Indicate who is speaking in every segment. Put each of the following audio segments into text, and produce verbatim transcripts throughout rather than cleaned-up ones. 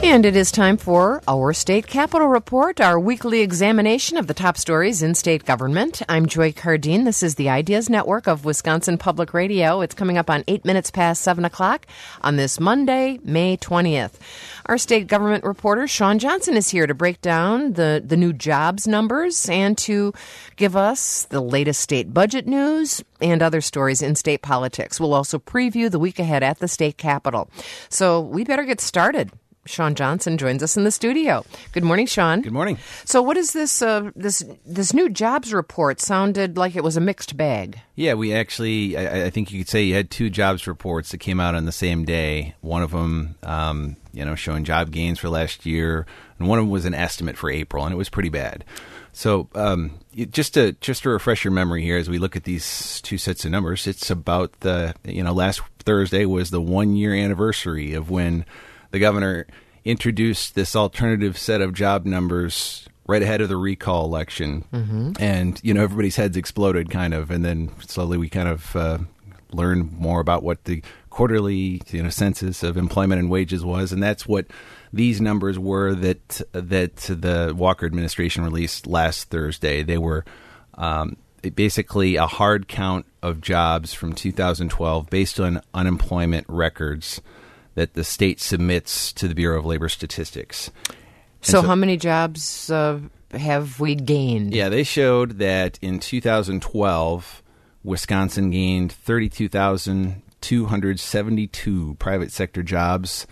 Speaker 1: And it is time for our State Capitol Report, our weekly examination of the top stories in state government. I'm Joy Cardine. This is the Ideas Network of Wisconsin Public Radio. It's coming up on eight minutes past seven o'clock on this Monday, May twentieth. Our state government reporter, Sean Johnson, is here to break down the, the new jobs numbers and to give us the latest state budget news and other stories in state politics. We'll also preview the week ahead at the state capitol. So we better get started. Sean Johnson joins us in the studio. Good morning, Sean.
Speaker 2: Good morning.
Speaker 1: So what is this uh, this this new jobs report? Sounded like it was a mixed bag.
Speaker 2: Yeah, we actually, I, I think you could say you had two jobs reports that came out on the same day. One of them, um, you know, showing job gains for last year, and one of them was an estimate for April, and it was pretty bad. So um, it, just to just to refresh your memory here, as we look at these two sets of numbers, it's about the, you know, last Thursday was the one-year anniversary of when the governor introduced this alternative set of job numbers right ahead of the recall election. Mm-hmm. And, you know, everybody's heads exploded kind of. And then slowly we kind of uh, learned more about what the quarterly, you know, census of employment and wages was. And that's what these numbers were that that the Walker administration released last Thursday. They were um, basically a hard count of jobs from two thousand twelve based on unemployment records that the state submits to the Bureau of Labor Statistics.
Speaker 1: So, so how many jobs uh, have we gained?
Speaker 2: Yeah, they showed that in two thousand twelve, Wisconsin gained thirty-two thousand two hundred seventy-two private sector jobs.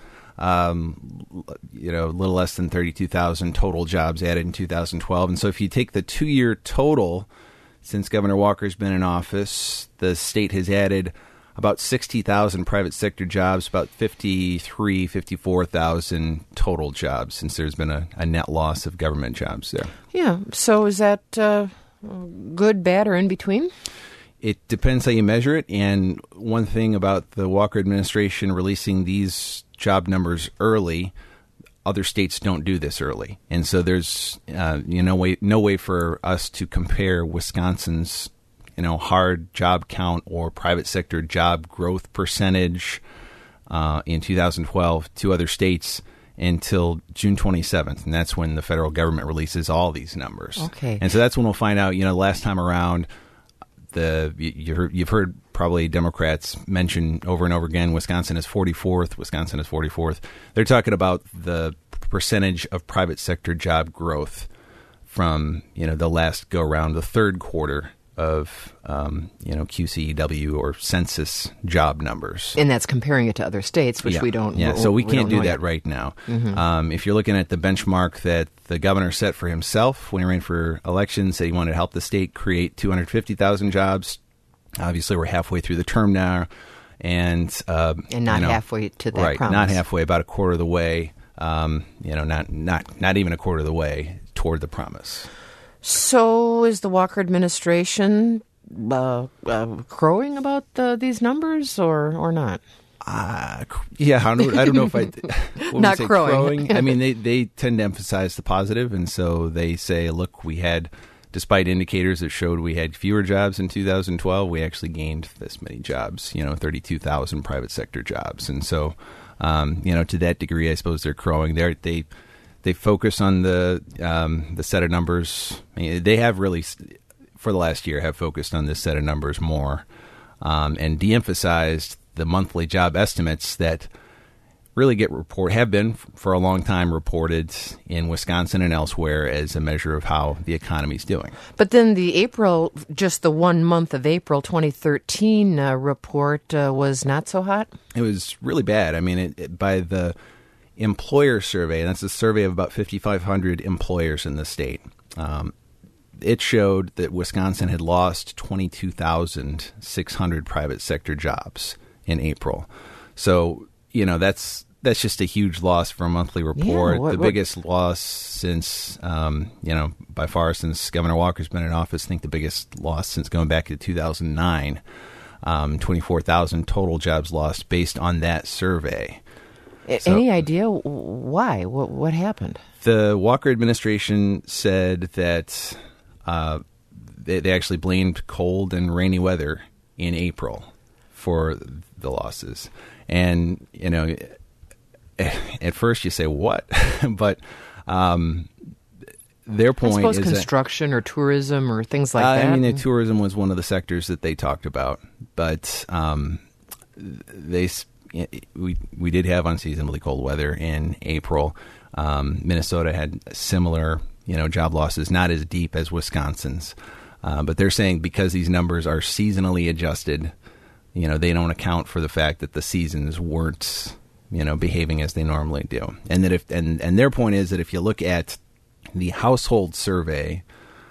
Speaker 2: Um, you know, a little less than thirty-two thousand total jobs added in two thousand twelve. And so if you take the two-year total since Governor Walker's been in office, the state has added about sixty thousand private sector jobs, about fifty-three, fifty-four thousand total jobs, since there's been a, a net loss of government jobs there.
Speaker 1: Yeah. So is that uh, good, bad, or in between?
Speaker 2: It depends how you measure it. And one thing about the Walker administration releasing these job numbers early, other states don't do this early. And so there's uh, you know, way, no way for us to compare Wisconsin's you know, hard job count or private sector job growth percentage uh, in two thousand twelve to other states until June twenty-seventh. And that's when the federal government releases all these numbers.
Speaker 1: Okay.
Speaker 2: And so that's when we'll find out, you know, last time around, the you heard, you've heard probably Democrats mention over and over again, Wisconsin is forty-fourth, Wisconsin is forty-fourth. They're talking about the percentage of private sector job growth from, you know, the last go around, the third quarter of, um, you know, Q C E W or census job numbers.
Speaker 1: And that's comparing it to other states, which
Speaker 2: yeah.
Speaker 1: we don't
Speaker 2: Yeah, so we,
Speaker 1: we
Speaker 2: can't do that
Speaker 1: yet.
Speaker 2: right now.
Speaker 1: Mm-hmm.
Speaker 2: Um, if you're looking at the benchmark that the governor set for himself when he ran for election, said he wanted to help the state create two hundred fifty thousand jobs. Obviously, we're halfway through the term now. And uh,
Speaker 1: and not
Speaker 2: you know,
Speaker 1: halfway to that
Speaker 2: right,
Speaker 1: promise.
Speaker 2: Not halfway, about a quarter of the way. Um, you know, not, not, not even a quarter of the way toward the promise.
Speaker 1: So is the Walker administration uh, uh, crowing about uh, these numbers or, or not?
Speaker 2: Uh, yeah, I don't, I don't know if I
Speaker 1: not
Speaker 2: say
Speaker 1: crowing.
Speaker 2: crowing. I mean, they, they tend to emphasize the positive, and so they say, look, we had, despite indicators that showed we had fewer jobs in two thousand twelve, we actually gained this many jobs, you know, thirty-two thousand private sector jobs. And so, um, you know, to that degree, I suppose they're crowing. They're, they they focus on the um, the set of numbers. I mean, they have really, for the last year, have focused on this set of numbers more um, and de-emphasized the monthly job estimates that really get report have been for a long time reported in Wisconsin and elsewhere as a measure of how the economy's doing.
Speaker 1: But then the April, just the one month of April twenty thirteen uh, report uh, was not so hot?
Speaker 2: It was really bad. I mean, it, it, by the employer survey, and that's a survey of about fifty-five hundred employers in the state, um, it showed that Wisconsin had lost twenty-two thousand six hundred private sector jobs in April. So, you know, that's that's just a huge loss for a monthly report.
Speaker 1: Yeah, what,
Speaker 2: the
Speaker 1: what?
Speaker 2: biggest loss since, um, you know, by far since Governor Walker's been in office. I think the biggest loss since going back to two thousand nine. Um, twenty-four thousand total jobs lost based on that survey. So,
Speaker 1: any idea why? What, what happened?
Speaker 2: The Walker administration said that uh, they, they actually blamed cold and rainy weather in April for the losses. And, you know, at first you say, what? but um, their point
Speaker 1: I suppose
Speaker 2: is
Speaker 1: construction
Speaker 2: that,
Speaker 1: or tourism or things like
Speaker 2: uh,
Speaker 1: that.
Speaker 2: I mean, the tourism was one of the sectors that they talked about, but um, they we we did have unseasonably cold weather in April. Um, Minnesota had similar, you know, job losses, not as deep as Wisconsin's, uh, but they're saying because these numbers are seasonally adjusted, you know, they don't account for the fact that the seasons weren't, you know, behaving as they normally do, and that if and and their point is that if you look at the household survey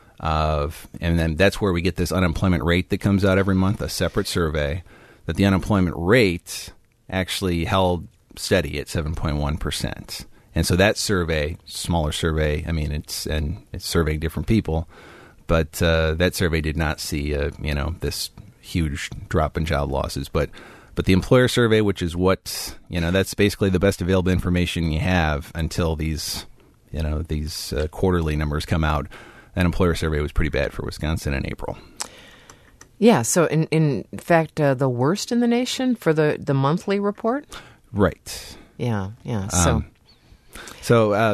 Speaker 2: of, and then that's where we get this unemployment rate that comes out every month, a separate survey, that the unemployment rate actually held steady at seven point one percent. And so that survey, smaller survey, I mean, it's and it's surveying different people, but uh, that survey did not see, a, you know, this huge drop in job losses. But but the employer survey, which is what, you know, that's basically the best available information you have until these, you know, these uh, quarterly numbers come out. That employer survey was pretty bad for Wisconsin in April.
Speaker 1: Yeah, so in, in fact, uh, the worst in the nation for the, the monthly report?
Speaker 2: Right.
Speaker 1: Yeah, yeah. So,
Speaker 2: um, so uh,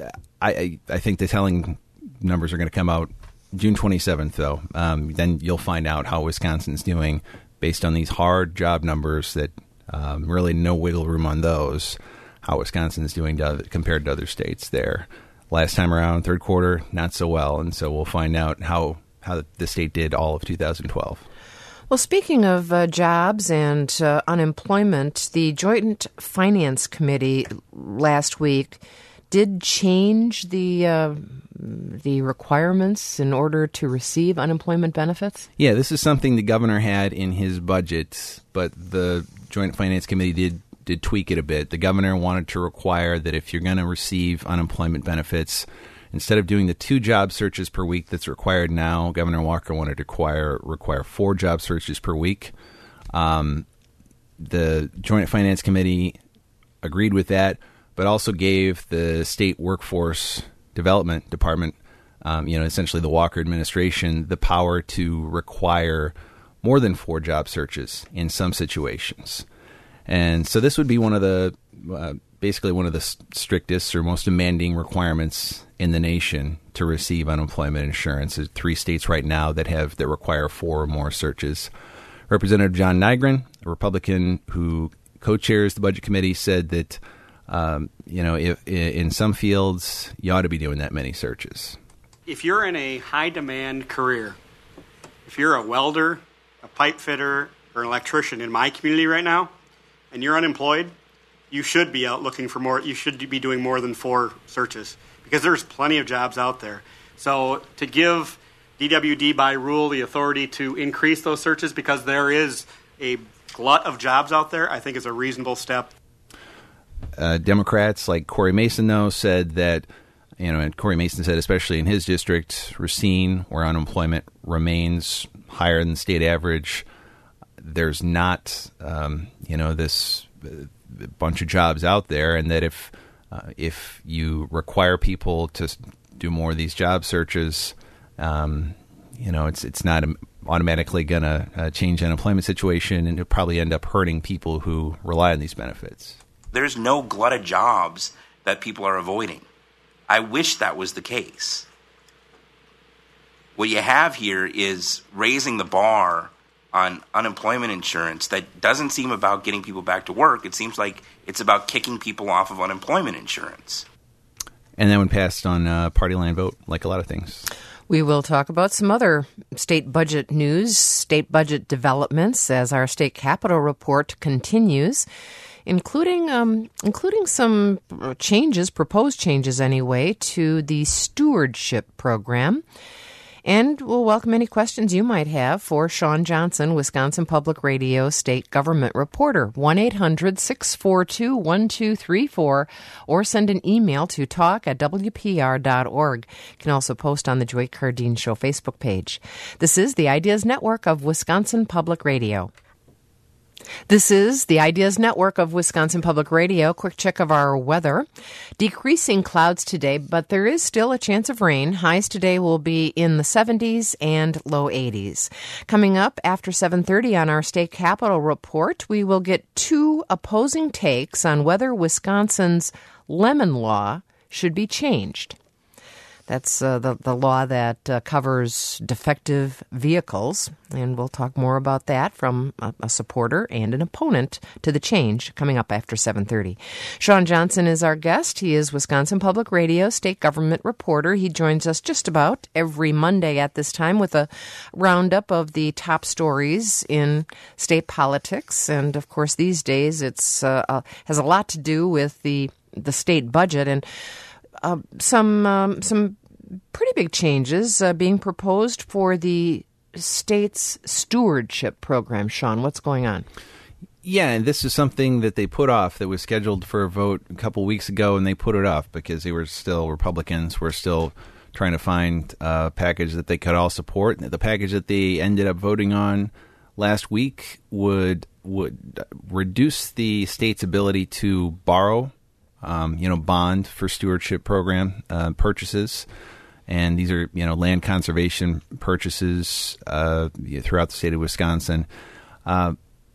Speaker 2: I, I think the telling numbers are going to come out June twenty-seventh, though. Um, then you'll find out how Wisconsin's doing based on these hard job numbers that um, really no wiggle room on those, how Wisconsin's doing to other, compared to other states there. Last time around, third quarter, not so well. And so we'll find out how how the state did all of two thousand twelve.
Speaker 1: Well, speaking of uh, jobs and uh, unemployment, the Joint Finance Committee last week did change the uh, the requirements in order to receive unemployment benefits.
Speaker 2: Yeah, this is something the governor had in his budget, but the Joint Finance Committee did did tweak it a bit. The governor wanted to require that if you're going to receive unemployment benefits, instead of doing the two job searches per week that's required now, Governor Walker wanted to require, require four job searches per week. Um, the Joint Finance Committee agreed with that, but also gave the state workforce development department, um, you know, essentially the Walker administration, the power to require more than four job searches in some situations. And so this would be one of the, uh, basically one of the strictest or most demanding requirements in the nation to receive unemployment insurance. There's three states right now that have that require four or more searches. Representative John Nygren, a Republican who co-chairs the Budget Committee, said that, um, you know, if in some fields you ought to be doing that many searches.
Speaker 3: If you're in a high-demand career, if you're a welder, a pipe fitter, or an electrician in my community right now, and you're unemployed, you should be out looking for more. You should be doing more than four searches because there's plenty of jobs out there. So to give D W D by rule the authority to increase those searches because there is a glut of jobs out there, I think is a reasonable step.
Speaker 2: Uh, Democrats like Corey Mason, though, said that, you know, and Corey Mason said, especially in his district, Racine, where unemployment remains higher than the state average, there's not, um, you know, this uh, bunch of jobs out there, and that if uh, if you require people to do more of these job searches, um, you know, it's it's not automatically going to uh, change the unemployment situation, and it'll probably end up hurting people who rely on these benefits.
Speaker 4: There's no glut of jobs that people are avoiding. I wish that was the case. What you have here is raising the bar on unemployment insurance that doesn't seem about getting people back to work. It seems like it's about kicking people off of unemployment insurance.
Speaker 2: And that one passed on uh, party line vote, like a lot of things.
Speaker 1: We will talk about some other state budget news, state budget developments as our state capital report continues, including um, including some changes, proposed changes anyway, to the stewardship program. And we'll welcome any questions you might have for Sean Johnson, Wisconsin Public Radio State Government Reporter, one eight hundred six four two one two three four, or send an email to talk at w p r dot org. You can also post on the Joy Cardine Show Facebook page. This is the Ideas Network of Wisconsin Public Radio. This is the Ideas Network of Wisconsin Public Radio. Quick check of our weather. Decreasing clouds today, but there is still a chance of rain. Highs today will be in the seventies and low eighties. Coming up after seven thirty on our state capitol report, we will get two opposing takes on whether Wisconsin's lemon law should be changed. That's uh, the, the law that uh, covers defective vehicles, and we'll talk more about that from a, a supporter and an opponent to the change coming up after seven thirty. Sean Johnson is our guest. He is Wisconsin Public Radio state government reporter. He joins us just about every Monday at this time with a roundup of the top stories in state politics, and of course these days it's uh, uh, has a lot to do with the the state budget and Uh, some um, some pretty big changes uh, being proposed for the state's stewardship program. Sean, what's going on?
Speaker 2: Yeah, and this is something that they put off that was scheduled for a vote a couple weeks ago, and they put it off because they were still, Republicans were still trying to find a package that they could all support. The package that they ended up voting on last week would would reduce the state's ability to borrow Um, you know, bond for stewardship program uh, purchases. And these are, you know, land conservation purchases uh, throughout the state of Wisconsin. Uh,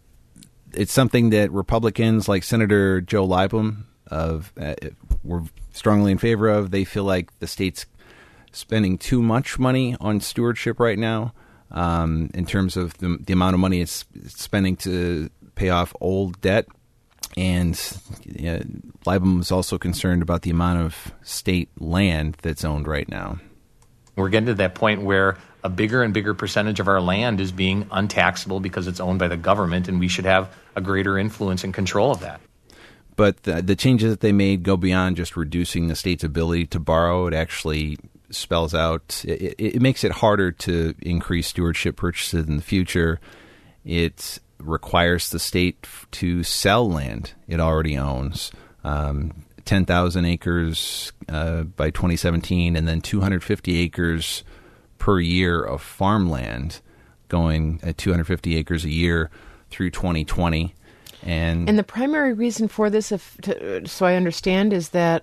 Speaker 2: it's something that Republicans like Senator Joe Leibham of uh, were strongly in favor of. They feel like the state's spending too much money on stewardship right now um, in terms of the, the amount of money it's spending to pay off old debt. And uh, Leibham was also concerned about the amount of state land that's owned right now.
Speaker 5: We're getting to that point where a bigger and bigger percentage of our land is being untaxable because it's owned by the government, and we should have a greater influence and control of that.
Speaker 2: But the, the changes that they made go beyond just reducing the state's ability to borrow. It actually spells out, it, it makes it harder to increase stewardship purchases in the future. It's requires the state to sell land it already owns, um, ten thousand acres uh, by twenty seventeen, and then two hundred fifty acres per year of farmland, going at two hundred fifty acres a year through twenty twenty. And
Speaker 1: and the primary reason for this, if to, so I understand, is that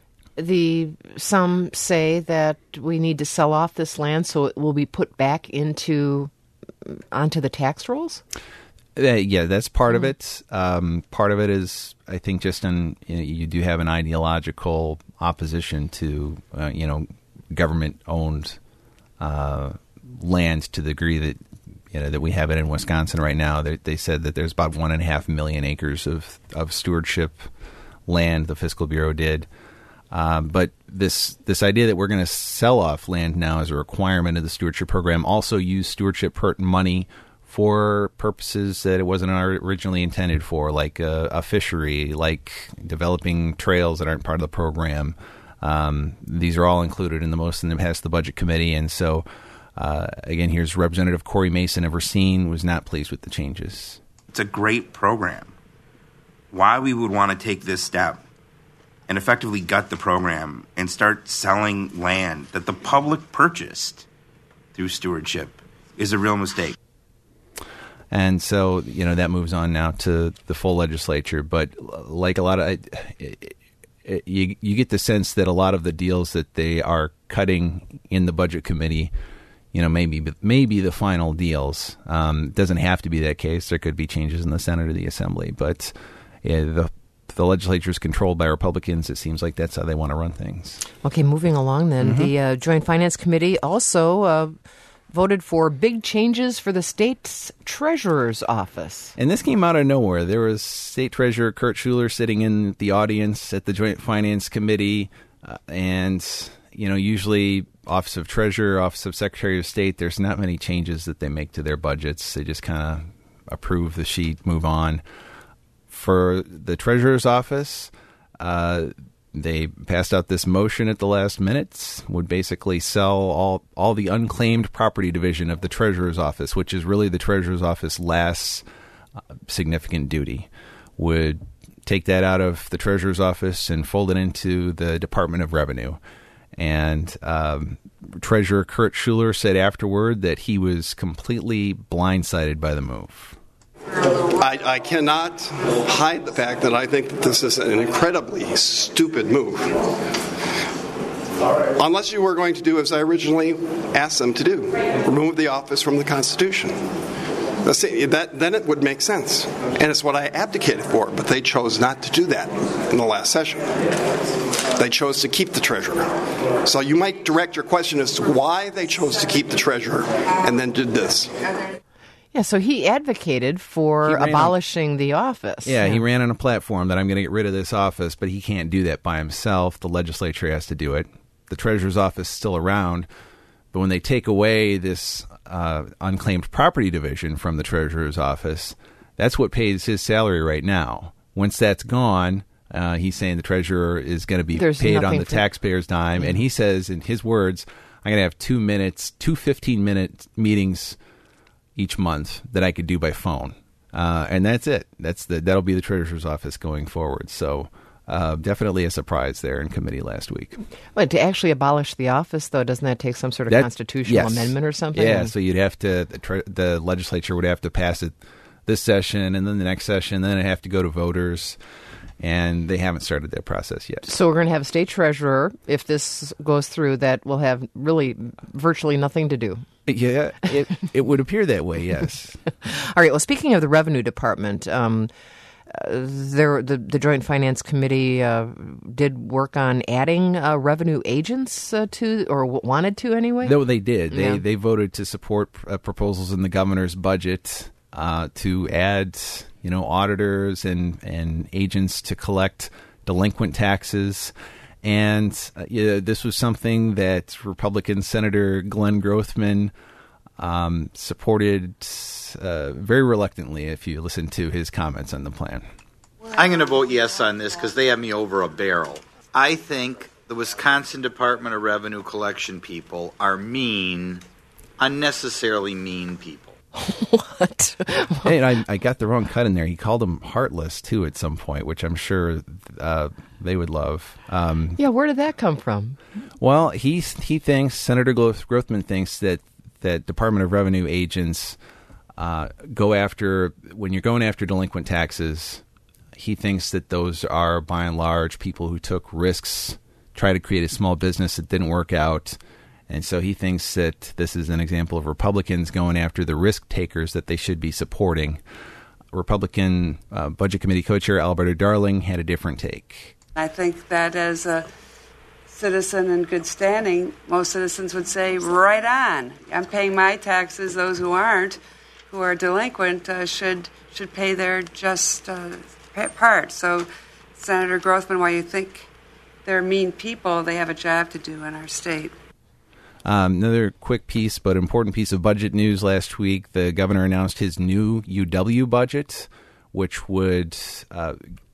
Speaker 1: the some say that we need to sell off this land so it will be put back into onto the tax rolls.
Speaker 2: Uh, yeah, that's part mm. of it. Um, part of it is, I think, just in, you know, you do have an ideological opposition to, uh, you know, government-owned uh, land to the degree that, you know, that we have it in Wisconsin right now. They, they said that there's about one and a half million acres of, of stewardship land, the Fiscal Bureau did. Um, but this this idea that we're going to sell off land now as a requirement of the stewardship program, also use stewardship per- money for purposes that it wasn't originally intended for, like a, a fishery, like developing trails that aren't part of the program. Um, these are all included in the most in the past the budget committee. And so, uh, again, here's Representative Corey Mason of Racine was not pleased with the changes.
Speaker 4: It's a great program. Why we would want to take this step and effectively gut the program and start selling land that the public purchased through stewardship is a real mistake.
Speaker 2: And so, you know, that moves on now to the full legislature. But like a lot of, it, it, you, you get the sense that a lot of the deals that they are cutting in the budget committee, you know, maybe maybe the final deals. Um, doesn't have to be that case. There could be changes in the Senate or the Assembly. But yeah, the the legislature is controlled by Republicans. It seems like that's how they want to run things.
Speaker 1: Okay, moving along then. Mm-hmm. The uh, Joint Finance Committee also Uh, voted for big changes for the state's treasurer's office.
Speaker 2: And this came out of nowhere. There was State Treasurer Kurt Schuler sitting in the audience at the Joint Finance Committee. Uh, and, you know, usually Office of Treasurer, Office of Secretary of State, there's not many changes that they make to their budgets. They just kind of approve the sheet, move on. For the Treasurer's office, uh, they passed out this motion at the last minute, would basically sell all, all the unclaimed property division of the Treasurer's office, which is really the Treasurer's office last uh, significant duty, would take that out of the Treasurer's office and fold it into the Department of Revenue. And um, Treasurer Kurt Schuler said afterward that he was completely blindsided by the move.
Speaker 6: I, I cannot hide the fact that I think that this is an incredibly stupid move. Unless you were going to do as I originally asked them to do, remove the office from the Constitution. That, then it would make sense. And it's what I abdicated for, but they chose not to do that in the last session. They chose to keep the treasurer. So you might direct your question as to why they chose to keep the treasurer and then did this.
Speaker 1: Yeah, so he advocated for
Speaker 2: He
Speaker 1: abolishing on, the office.
Speaker 2: Yeah, yeah, he ran on a platform that I'm going to get rid of this office, but he can't do that by himself. The legislature has to do it. The treasurer's office is still around, but when they take away this uh, unclaimed property division from the treasurer's office, that's what pays his salary right now. Once that's gone, uh, he's saying the treasurer is going to be
Speaker 1: There's
Speaker 2: paid on the
Speaker 1: for...
Speaker 2: taxpayer's dime, mm-hmm. and he says, in his words, I'm going to have two minutes, two fifteen-minute meetings each month that I could do by phone, uh, and that's it. That's the that'll be the treasurer's office going forward. So. Uh, definitely a surprise there in committee last week.
Speaker 1: Well, to actually abolish the office, though, doesn't that take some sort of
Speaker 2: that,
Speaker 1: constitutional
Speaker 2: yes.
Speaker 1: amendment or something?
Speaker 2: Yeah, so you'd have to, the, tre- the legislature would have to pass it this session, and then the next session, then it'd have to go to voters, and they haven't started that process yet.
Speaker 1: So we're going to have a state treasurer, if this goes through, that will have really virtually nothing to do.
Speaker 2: Yeah, it, it would appear that way, yes.
Speaker 1: All right, well, speaking of the Revenue Department, um, Uh, there, the, the Joint Finance Committee uh, did work on adding uh, revenue agents uh, to, or w- wanted to anyway?
Speaker 2: No, they did. They
Speaker 1: yeah.
Speaker 2: they voted to support uh, proposals in the governor's budget uh, to add, you know, auditors and, and agents to collect delinquent taxes. And uh, yeah, this was something that Republican Senator Glenn Grothman um, supported uh, very reluctantly, if you listen to his comments on the plan.
Speaker 7: I'm going to vote yes on this because they have me over a barrel. I think the Wisconsin Department of Revenue Collection people are mean, unnecessarily mean people.
Speaker 1: What?
Speaker 2: Hey, I, I got the wrong cut in there. He called them heartless, too, at some point, which I'm sure uh, they would love. Um,
Speaker 1: yeah, where did that come from?
Speaker 2: Well, he, he thinks, Senator Grothman thinks that that Department of Revenue agents uh, go after, when you're going after delinquent taxes, he thinks that those are, by and large, people who took risks, try to create a small business that didn't work out. And so he thinks that this is an example of Republicans going after the risk takers that they should be supporting. Republican uh, Budget Committee co-chair Alberta Darling had a different take.
Speaker 8: I think that as a citizen in good standing, most citizens would say, right on. I'm paying my taxes. Those who aren't, who are delinquent, uh, should should pay their just uh, part. So, Senator Grothman, while you think they're mean people, they have a job to do in our state.
Speaker 2: Um, another quick piece, but important piece of budget news last week. The governor announced his new U W budget, which would uh,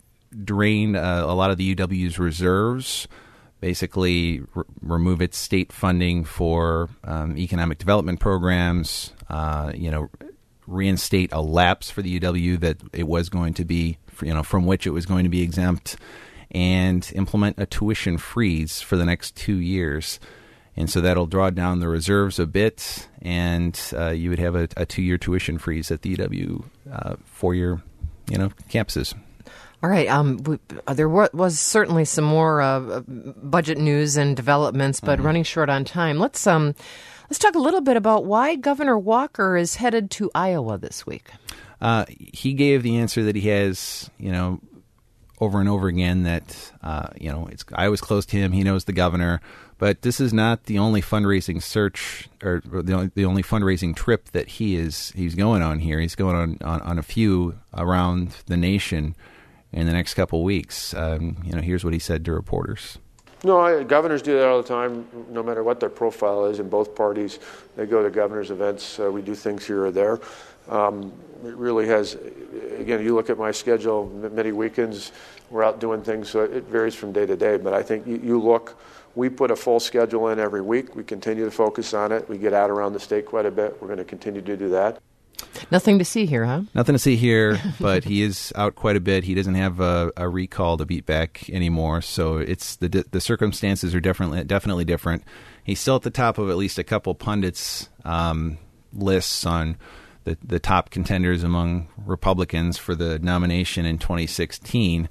Speaker 2: drain uh, a lot of the U W's reserves, basically r- remove its state funding for um, economic development programs, uh, you know, reinstate a lapse for the U W that it was going to be, you know, from which it was going to be exempt, and implement a tuition freeze for the next two years. And so that'll draw down the reserves a bit, and uh, you would have a, a two-year tuition freeze at the U W uh, four-year, you know, campuses.
Speaker 1: All right. Um, we, uh, there w- was certainly some more uh, budget news and developments, but mm-hmm. running short on time. Let's um, let's talk a little bit about why Governor Walker is headed to Iowa this week.
Speaker 2: Uh, he gave the answer that he has, you know, over and over again, that uh, you know, it's Iowa's close to him. He knows the governor. But this is not the only fundraising search or the only, the only fundraising trip that he is he's going on here. He's going on, on, on a few around the nation in the next couple of weeks. Um, you know, here's what he said to reporters.
Speaker 9: No, I, governors do that all the time, no matter what their profile is in both parties. They go to governors' events. Uh, we do things here or there. Um, it really has, again, you look at my schedule, many weekends, we're out doing things, so it varies from day to day. But I think you, you look, we put a full schedule in every week. We continue to focus on it. We get out around the state quite a bit. We're going to continue to do that.
Speaker 1: Nothing to see here, huh?
Speaker 2: Nothing to see here, but he is out quite a bit. He doesn't have a, a recall to beat back anymore, so it's the the circumstances are definitely definitely different. He's still at the top of at least a couple pundits' um, lists on the, the top contenders among Republicans for the nomination in twenty sixteen.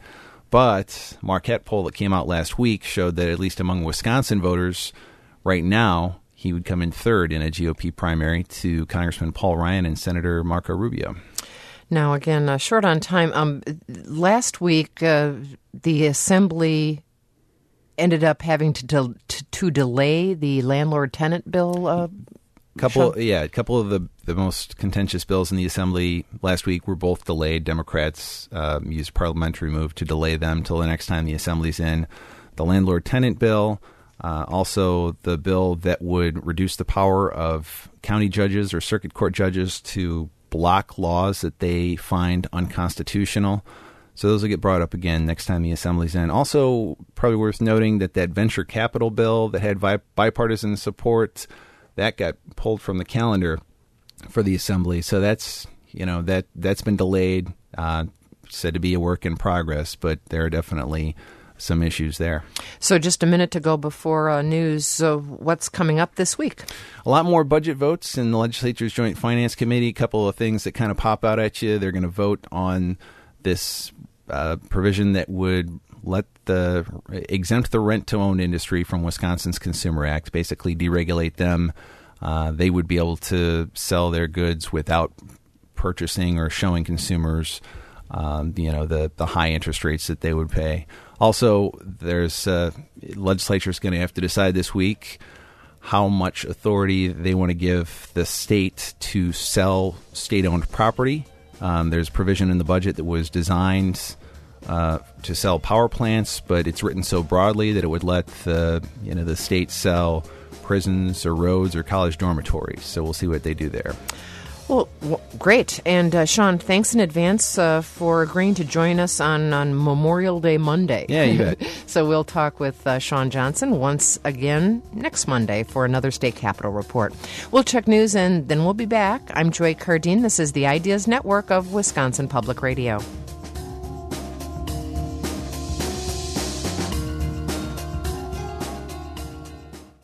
Speaker 2: But Marquette poll that came out last week showed that at least among Wisconsin voters right now, he would come in third in a G O P primary to Congressman Paul Ryan and Senator Marco Rubio.
Speaker 1: Now, again, uh, short on time. Um, last week, uh, the Assembly ended up having to del- to, to delay the landlord-tenant bill. Uh,
Speaker 2: couple,
Speaker 1: Sean?
Speaker 2: yeah, a couple of the, the most contentious bills in the Assembly last week were both delayed. Democrats uh, used parliamentary move to delay them till the next time the Assembly's in. The landlord-tenant bill, uh, also the bill that would reduce the power of county judges or circuit court judges to block laws that they find unconstitutional. So those will get brought up again next time the Assembly's in. Also, probably worth noting that that venture capital bill that had bi- bipartisan support, that got pulled from the calendar for the Assembly. So that's, you know, that, that's been delayed, uh, said to be a work in progress, but there are definitely some issues there.
Speaker 1: So just a minute to go before uh, news. So what's coming up this week?
Speaker 2: A lot more budget votes in the legislature's Joint Finance Committee. A couple of things that kind of pop out at you. They're going to vote on this uh, provision that would let the exempt the rent-to-own industry from Wisconsin's Consumer Act, basically deregulate them. Uh, they would be able to sell their goods without purchasing or showing consumers Um, you know, the, the high interest rates that they would pay. Also, there's uh, legislature is going to have to decide this week how much authority they want to give the state to sell state-owned property. Um, there's provision in the budget that was designed uh, to sell power plants, but it's written so broadly that it would let the you know the state sell prisons or roads or college dormitories. So we'll see what they do there.
Speaker 1: Well, w- great. And, uh, Sean, thanks in advance uh, for agreeing to join us on, on Memorial Day Monday.
Speaker 2: Yeah, you bet.
Speaker 1: So we'll talk with uh, Sean Johnson once again next Monday for another State Capitol Report. We'll check news, and then we'll be back. I'm Joy Cardine. This is the Ideas Network of Wisconsin Public Radio.